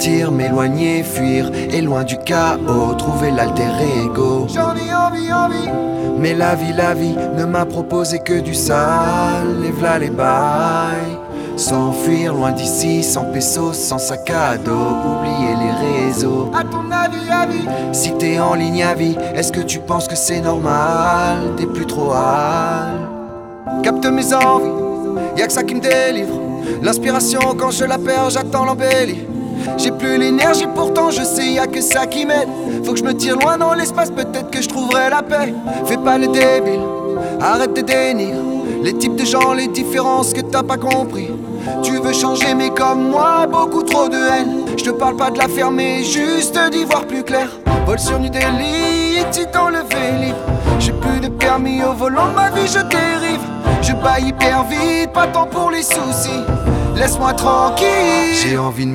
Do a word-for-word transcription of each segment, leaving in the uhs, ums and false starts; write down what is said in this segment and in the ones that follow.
Partir, m'éloigner, fuir, et loin du chaos, trouver l'alter ego. J'en ai envie, envie. Mais la vie, la vie ne m'a proposé que du sale. Et v'là les bails. S'enfuir loin d'ici, sans pesos, sans sac à dos. Oublier les réseaux. À ton avis, avis. Si t'es en ligne à vie, est-ce que tu penses que c'est normal? T'es plus trop hal. Capte mes envies, y'a que ça qui me délivre. L'inspiration quand je la perds, j'attends l'embellie. J'ai plus l'énergie, pourtant je sais y'a que ça qui m'aide. Faut que je me tire loin dans l'espace, peut-être que je trouverai la paix. Fais pas le débile, arrête de dénir les types de gens, les différences que t'as pas compris. Tu veux changer mais comme moi, beaucoup trop de haine. Je te parle pas de la fermer, juste d'y voir plus clair. Vol sur New Delhi, titan levé libre. J'ai plus de permis au volant de ma vie, je dérive. Je bats hyper vite, pas temps pour les soucis. Laisse-moi tranquille. J'ai envie de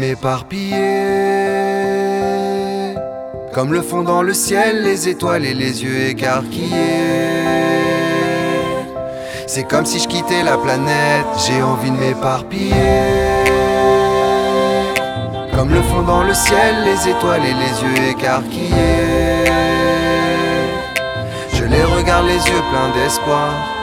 m'éparpiller, comme le fond dans le ciel, les étoiles et les yeux écarquillés. C'est comme si je quittais la planète. J'ai envie de m'éparpiller, comme le fond dans le ciel, les étoiles et les yeux écarquillés. Je les regarde les yeux pleins d'espoir.